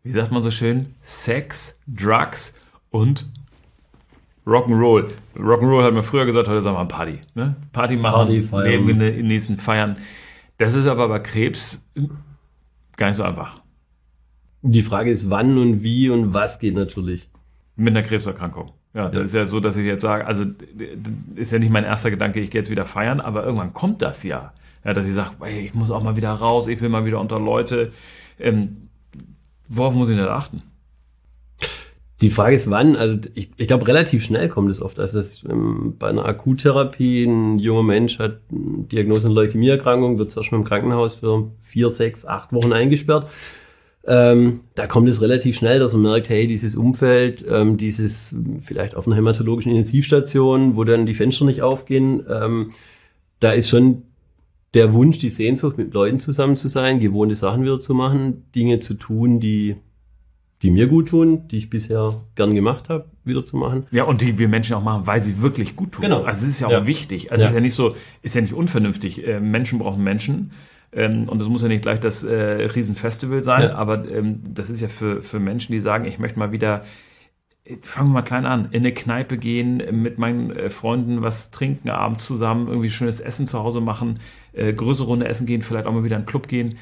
wie sagt man so schön, Sex, Drugs und Rock'n'Roll. Rock'n'Roll hat man früher gesagt, heute sagen wir Party. Ne? Party machen, Party feiern. Leben genießen, feiern. Das ist aber bei Krebs gar nicht so einfach. Die Frage ist, wann und wie und was geht natürlich. Mit einer Krebserkrankung. Ja, das ist ja so, dass ich jetzt sage, also ist ja nicht mein erster Gedanke, ich gehe jetzt wieder feiern, aber irgendwann kommt das ja. Ja, dass ich sage, ey, ich muss auch mal wieder raus, ich will mal wieder unter Leute. Worauf muss ich denn achten? Die Frage ist, wann. Also ich glaube, relativ schnell kommt es oft. Also dass, bei einer Akuttherapie ein junger Mensch hat eine Diagnose einer Leukämieerkrankung, wird zuerst mal im Krankenhaus für 4, 6, 8 Wochen eingesperrt. Da kommt es relativ schnell, dass man merkt, hey, dieses Umfeld, dieses vielleicht auf einer hämatologischen Intensivstation, wo dann die Fenster nicht aufgehen, da ist schon der Wunsch, die Sehnsucht, mit Leuten zusammen zu sein, gewohnte Sachen wieder zu machen, Dinge zu tun, die mir gut tun, die ich bisher gern gemacht habe, wieder zu machen. Ja, und die wir Menschen auch machen, weil sie wirklich gut tun. Genau. Also es ist ja auch wichtig. Also es ist ja nicht so, ist ja nicht unvernünftig. Menschen brauchen Menschen. Und das muss ja nicht gleich das Riesenfestival sein, aber das ist ja für Menschen, die sagen, ich möchte mal wieder, fangen wir mal klein an, in eine Kneipe gehen, mit meinen Freunden was trinken, abends zusammen, irgendwie schönes Essen zu Hause machen, größere Runde essen gehen, vielleicht auch mal wieder in einen Club gehen.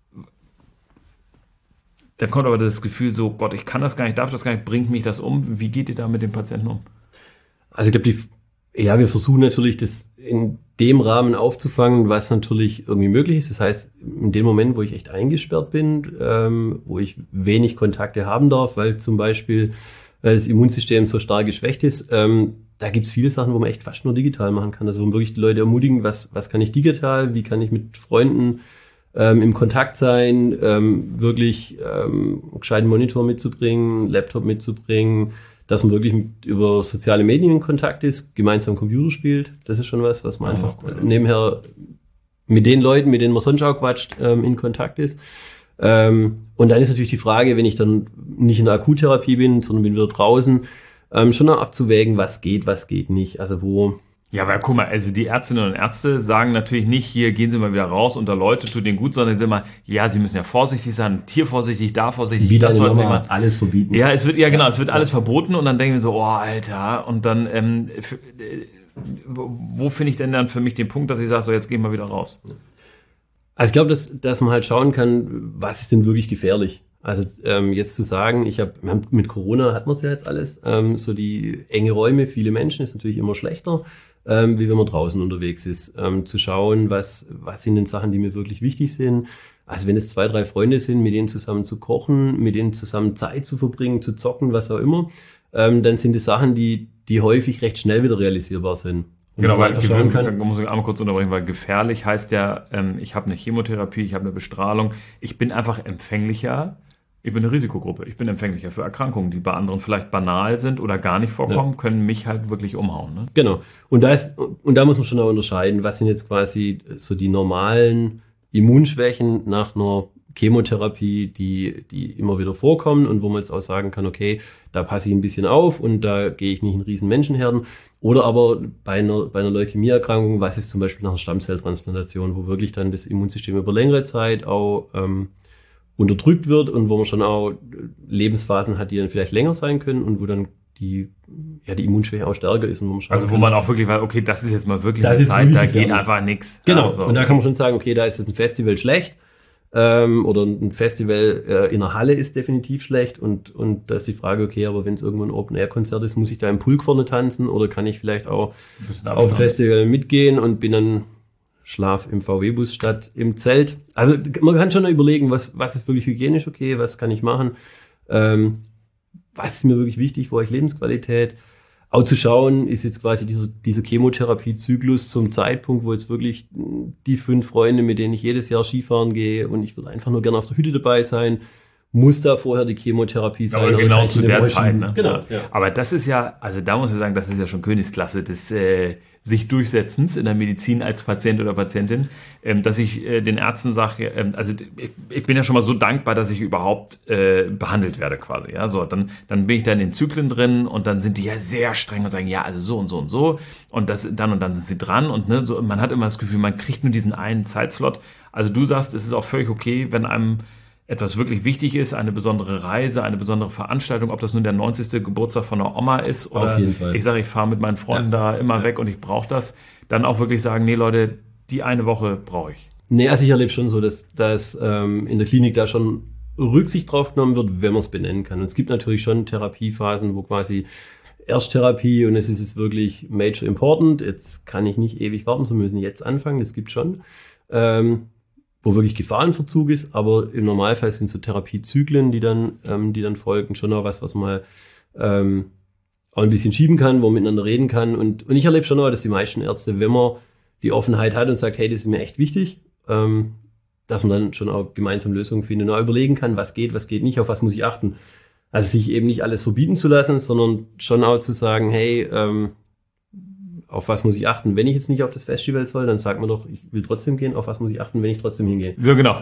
Dann kommt aber das Gefühl so, Gott, ich kann das gar nicht, darf das gar nicht, bringt mich das um? Wie geht ihr da mit den Patienten um? Also ich glaube, wir versuchen natürlich, das in dem Rahmen aufzufangen, was natürlich irgendwie möglich ist. Das heißt, in dem Moment, wo ich echt eingesperrt bin, wo ich wenig Kontakte haben darf, weil zum Beispiel das Immunsystem so stark geschwächt ist, da gibt es viele Sachen, wo man echt fast nur digital machen kann. Also wo man wirklich die Leute ermutigen, was kann ich digital, wie kann ich mit Freunden im Kontakt sein, wirklich einen gescheiten Monitor mitzubringen, Laptop mitzubringen, dass man wirklich über soziale Medien in Kontakt ist, gemeinsam Computer spielt. Das ist schon was man einfach nebenher mit den Leuten, mit denen man sonst auch quatscht, in Kontakt ist. Und dann ist natürlich die Frage, wenn ich dann nicht in der Akuttherapie bin, sondern bin wieder draußen, schon noch abzuwägen, was geht nicht. Also wo... Ja, aber guck mal, also die Ärztinnen und Ärzte sagen natürlich nicht, hier gehen Sie mal wieder raus unter Leute, tut denen gut, sondern sie sagen immer, ja, Sie müssen ja vorsichtig sein, hier vorsichtig, da vorsichtig. Wieder alles verbieten. Ja, es wird alles verboten und dann denken wir so, oh, Alter, und dann, wo finde ich denn dann für mich den Punkt, dass ich sage, so, jetzt gehen wir wieder raus? Also ich glaube, dass man halt schauen kann, was ist denn wirklich gefährlich? Also jetzt zu sagen, mit Corona hat man es ja jetzt alles, so die enge Räume, viele Menschen ist natürlich immer schlechter, wie wenn man draußen unterwegs ist. Zu schauen, was sind denn Sachen, die mir wirklich wichtig sind. Also wenn es 2, 3 Freunde sind, mit denen zusammen zu kochen, mit denen zusammen Zeit zu verbringen, zu zocken, was auch immer, dann sind es Sachen, die häufig recht schnell wieder realisierbar sind. Und genau, weil muss ich einmal kurz unterbrechen, weil gefährlich heißt ja, ich habe eine Chemotherapie, ich habe eine Bestrahlung, ich bin einfach empfänglicher. Ich bin eine Risikogruppe. Ich bin empfänglicher für Erkrankungen, die bei anderen vielleicht banal sind oder gar nicht vorkommen, können mich halt wirklich umhauen. Ne? Genau. Und da muss man schon auch unterscheiden, was sind jetzt quasi so die normalen Immunschwächen nach einer Chemotherapie, die immer wieder vorkommen und wo man jetzt auch sagen kann, okay, da passe ich ein bisschen auf und da gehe ich nicht in riesen Menschenherden. Oder aber bei einer Leukämieerkrankung, was ist zum Beispiel nach einer Stammzelltransplantation, wo wirklich dann das Immunsystem über längere Zeit auch unterdrückt wird und wo man schon auch Lebensphasen hat, die dann vielleicht länger sein können und wo dann die Immunschwäche auch stärker ist. Und wo man auch wirklich weiß, okay, das ist jetzt mal wirklich eine Zeit, da geht einfach nichts. Genau, also. Und da kann man schon sagen, okay, da ist ein Festival schlecht oder ein Festival in einer Halle ist definitiv schlecht und da ist die Frage, okay, aber wenn es irgendwo ein Open-Air-Konzert ist, muss ich da im Pulk vorne tanzen oder kann ich vielleicht auch auf ein Festival mitgehen und bin dann Schlaf im VW-Bus statt im Zelt. Also man kann schon überlegen, was ist wirklich hygienisch okay, was kann ich machen, was ist mir wirklich wichtig, wo habe ich Lebensqualität. Auch zu schauen, ist jetzt quasi dieser Chemotherapie-Zyklus zum Zeitpunkt, wo jetzt wirklich die 5 Freunde, mit denen ich jedes Jahr Skifahren gehe und ich würde einfach nur gerne auf der Hütte dabei sein, muss da vorher die Chemotherapie sein. Aber genau zu der Zeit. Ne? Genau. Ja. Aber das ist ja, also da muss ich sagen, das ist ja schon Königsklasse des sich Durchsetzens in der Medizin als Patient oder Patientin, dass ich den Ärzten sage, also ich bin ja schon mal so dankbar, dass ich überhaupt behandelt werde quasi. Ja, so dann bin ich da in den Zyklen drin und dann sind die ja sehr streng und sagen, ja, also so und so und so und dann sind sie dran und ne, so, man hat immer das Gefühl, man kriegt nur diesen einen Zeitslot. Also du sagst, es ist auch völlig okay, wenn einem etwas wirklich wichtig ist, eine besondere Reise, eine besondere Veranstaltung, ob das nun der 90. Geburtstag von der Oma ist oder Auf jeden Fall. ich sage, ich fahre mit meinen Freunden da immer weg und ich brauche das, dann auch wirklich sagen, nee Leute, die eine Woche brauche ich. Nee, also ich erlebe schon so, dass in der Klinik da schon Rücksicht drauf genommen wird, wenn man es benennen kann. Und es gibt natürlich schon Therapiephasen, wo quasi Ersttherapie und es ist jetzt wirklich major important, jetzt kann ich nicht ewig warten, so müssen jetzt anfangen, das gibt schon. Wo wirklich Gefahrenverzug ist, aber im Normalfall sind so Therapiezyklen, die dann folgen, schon auch was man auch ein bisschen schieben kann, wo man miteinander reden kann. Und ich erlebe schon auch, dass die meisten Ärzte, wenn man die Offenheit hat und sagt, hey, das ist mir echt wichtig, dass man dann schon auch gemeinsam Lösungen findet und auch überlegen kann, was geht nicht, auf was muss ich achten. Also sich eben nicht alles verbieten zu lassen, sondern schon auch zu sagen, hey, auf was muss ich achten? Wenn ich jetzt nicht auf das Festival soll, dann sagt man doch, ich will trotzdem gehen. Auf was muss ich achten, wenn ich trotzdem hingehe? So, genau.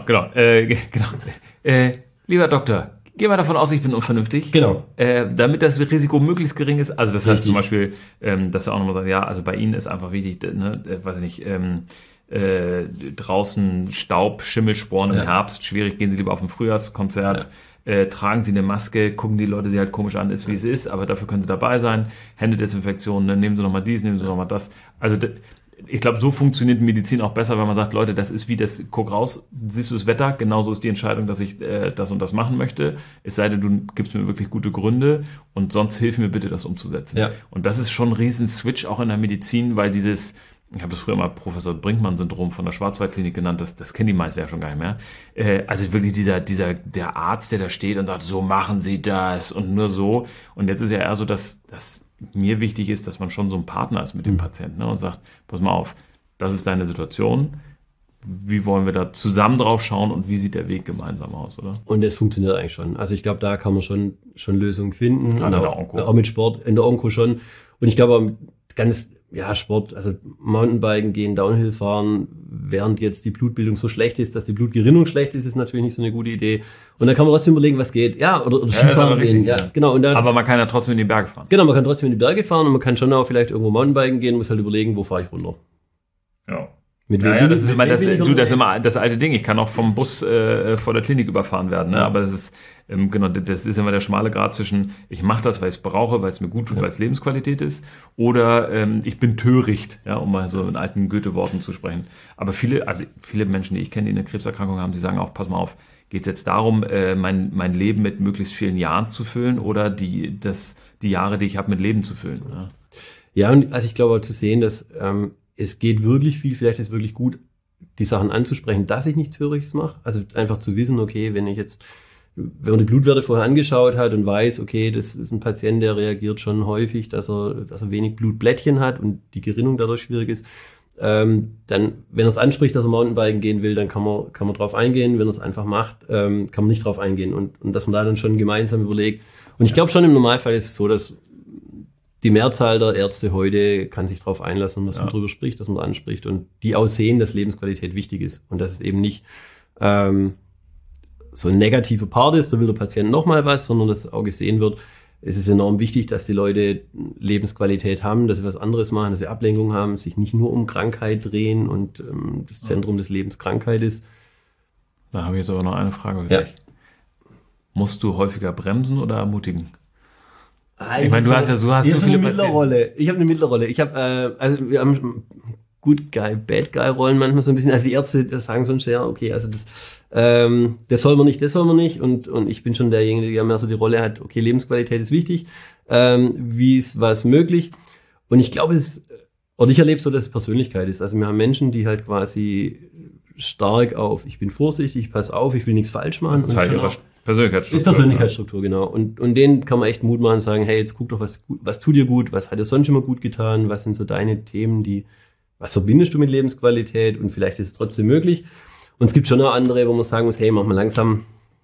Lieber Doktor, gehen wir davon aus, ich bin unvernünftig. Genau. Damit das Risiko möglichst gering ist. Also das heißt Richtig. zum Beispiel, dass er auch nochmal sagt, ja, also bei Ihnen ist einfach wichtig, ne, weiß ich nicht, draußen Staub, Schimmelsporen im Herbst, schwierig, gehen Sie lieber auf ein Frühjahrskonzert. Tragen Sie eine Maske, gucken die Leute sie halt komisch an, ist wie es ist, aber dafür können Sie dabei sein. Händedesinfektion, ne? Nehmen Sie nochmal dies, nehmen Sie nochmal das. Also ich glaube, so funktioniert Medizin auch besser, wenn man sagt, Leute, das ist wie das, guck raus, siehst du das Wetter, genauso ist die Entscheidung, dass ich das und das machen möchte. Es sei denn, du gibst mir wirklich gute Gründe und sonst hilf mir bitte, das umzusetzen. Ja. Und das ist schon ein riesen Switch auch in der Medizin, weil dieses, ich habe das früher mal Professor Brinkmann-Syndrom von der Schwarzwaldklinik genannt, das kennen die meisten ja schon gar nicht mehr. Also wirklich der Arzt, der da steht und sagt, so machen Sie das und nur so. Und jetzt ist ja eher so, dass mir wichtig ist, dass man schon so ein Partner ist mit dem Patienten, ne, und sagt, pass mal auf, das ist deine Situation, wie wollen wir da zusammen drauf schauen und wie sieht der Weg gemeinsam aus, oder? Und das funktioniert eigentlich schon. Also ich glaube, da kann man schon Lösungen finden. Also in der Onko. Auch mit Sport, in der Onko schon. Und ich glaube, Sport, also Mountainbiken gehen, Downhill fahren, während jetzt die Blutbildung so schlecht ist, dass die Blutgerinnung schlecht ist, ist natürlich nicht so eine gute Idee. Und dann kann man trotzdem überlegen, was geht. Ja, oder Skifahren gehen. Richtig, ja, genau. Und dann, aber man kann ja trotzdem in die Berge fahren. Genau, man kann trotzdem in die Berge fahren und man kann schon auch vielleicht irgendwo Mountainbiken gehen, muss halt überlegen, wo fahre ich runter. Ja. Mit das ist immer das alte Ding. Ich kann auch vom Bus vor der Klinik überfahren werden. Ne? Ja. Aber das ist immer der schmale Grat zwischen, ich mache das, weil ich es brauche, weil es mir gut tut, weil es Lebensqualität ist, oder ich bin töricht, ja, um mal so in alten Goethe-Worten zu sprechen. Aber viele Menschen, die ich kenne, die eine Krebserkrankung haben, die sagen auch, pass mal auf, geht es jetzt darum, mein Leben mit möglichst vielen Jahren zu füllen oder die Jahre, die ich habe, mit Leben zu füllen? Ja, und also ich glaube auch zu sehen, dass es geht wirklich viel, vielleicht ist es wirklich gut, die Sachen anzusprechen, dass ich nichts Törichtes mache. Also einfach zu wissen, okay, wenn man die Blutwerte vorher angeschaut hat und weiß, okay, das ist ein Patient, der reagiert schon häufig, dass er wenig Blutblättchen hat und die Gerinnung dadurch schwierig ist, dann, wenn er es anspricht, dass er Mountainbiken gehen will, dann kann man drauf eingehen. Wenn er es einfach macht, kann man nicht drauf eingehen und dass man da dann schon gemeinsam überlegt. Und ich glaube schon im Normalfall ist es so, dass die Mehrzahl der Ärzte heute kann sich darauf einlassen, dass man drüber spricht, dass man anspricht und die auch sehen, dass Lebensqualität wichtig ist und dass es eben nicht so ein negativer Part ist, da will der Patient nochmal was, sondern dass auch gesehen wird, es ist enorm wichtig, dass die Leute Lebensqualität haben, dass sie was anderes machen, dass sie Ablenkung haben, sich nicht nur um Krankheit drehen und das Zentrum des Lebens Krankheit ist. Da habe ich jetzt aber noch eine Frage für dich. Musst du häufiger bremsen oder ermutigen? Ich meine, du hast so viele Patienten. Ich habe eine Mittlerrolle. Wir haben Good Guy, Bad Guy Rollen manchmal so ein bisschen. Also die Ärzte das sagen schon sehr, okay, also das soll man nicht. Und ich bin schon derjenige, der mehr so die Rolle hat, okay, Lebensqualität ist wichtig. Wie ist was möglich? Und ich glaube, ich erlebe so, dass es Persönlichkeit ist. Also wir haben Menschen, die halt quasi stark auf, ich bin vorsichtig, ich passe auf, ich will nichts falsch machen. Das ist Teil ihrer Persönlichkeitsstruktur. Ist Persönlichkeitsstruktur, genau. Und denen kann man echt Mut machen und sagen, hey, jetzt guck doch, was tut dir gut, was hat dir sonst immer gut getan, was sind so deine Themen, was verbindest du mit Lebensqualität und vielleicht ist es trotzdem möglich. Und es gibt schon auch andere, wo man sagen muss, hey, mach mal langsam,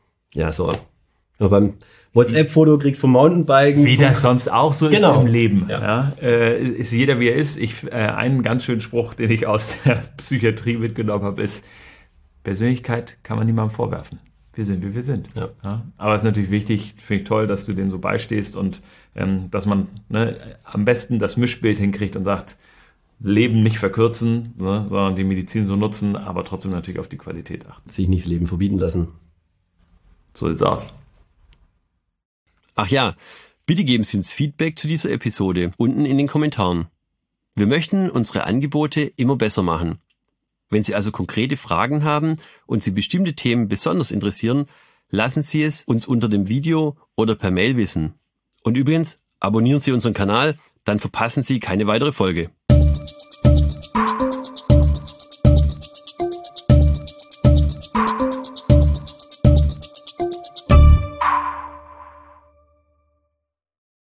beim WhatsApp-Foto kriegt vom Mountainbiken. Wie das sonst auch so ist im Leben. Ja. Ist jeder, wie er ist. Einen ganz schönen Spruch, den ich aus der Psychiatrie mitgenommen habe, ist, Persönlichkeit kann man niemandem vorwerfen. Wir sind, wie wir sind. Ja. Aber es ist natürlich wichtig, finde ich toll, dass du denen so beistehst und dass man am besten das Mischbild hinkriegt und sagt, Leben nicht verkürzen, sondern die Medizin so nutzen, aber trotzdem natürlich auf die Qualität achten. Sich nicht das Leben verbieten lassen. So sieht's aus. Ach ja, bitte geben Sie uns Feedback zu dieser Episode unten in den Kommentaren. Wir möchten unsere Angebote immer besser machen. Wenn Sie also konkrete Fragen haben und Sie bestimmte Themen besonders interessieren, lassen Sie es uns unter dem Video oder per Mail wissen. Und übrigens, abonnieren Sie unseren Kanal, dann verpassen Sie keine weitere Folge.